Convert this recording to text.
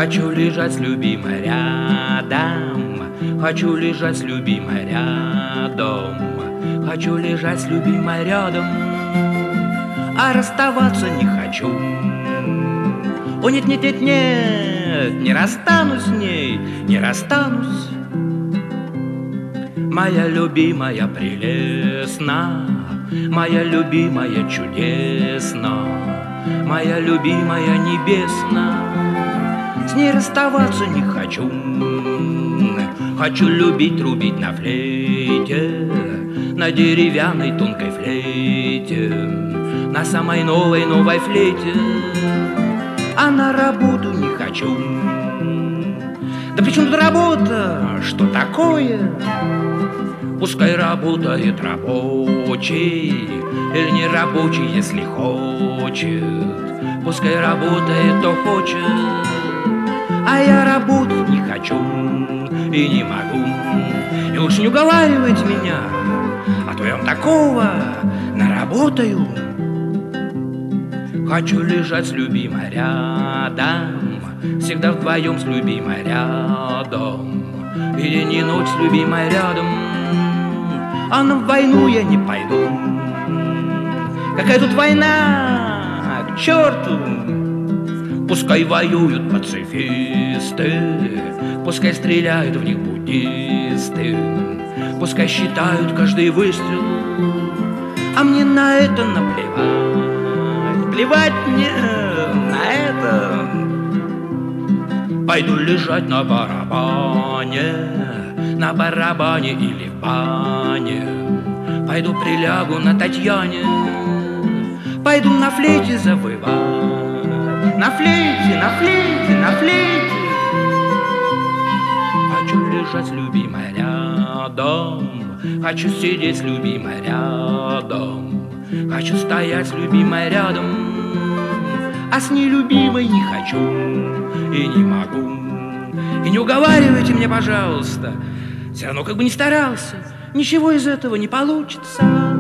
Хочу лежать с любимой рядом, хочу лежать с любимой рядом, хочу лежать с любимой рядом, а расставаться не хочу. О, нет, нет, нет, нет, не расстанусь с ней, не расстанусь. Моя любимая прелестна, моя любимая чудесна, моя любимая небесна. С ней расставаться не хочу. Хочу любить, трубить на флейте, на деревянной тонкой флейте, на самой новой флейте. А на работу не хочу. Да при чем тут работа? Что такое? Пускай работает рабочий или не рабочий, если хочет. Пускай работает, кто хочет. А я работать не хочу и не могу. И уж не уговаривайте меня, а то я вам такого наработаю. Хочу лежать с любимой рядом, всегда вдвоем с любимой рядом, и день и ночь с любимой рядом. А на войну я не пойду. Какая тут война, к черту! Пускай воюют пацифисты, пускай стреляют в них буддисты, пускай считают каждый выстрел, а мне на это наплевать. Плевать мне на это. Пойду лежать на барабане или в бане. Пойду прилягу на Татьяне, пойду на флейте завывать. На флейте, на флейте, на флейте. Хочу лежать с любимой рядом, хочу сидеть с любимой рядом, хочу стоять с любимой рядом, а с нелюбимой не хочу и не могу. И не уговаривайте меня, пожалуйста, все равно как бы не старался, ничего из этого не получится.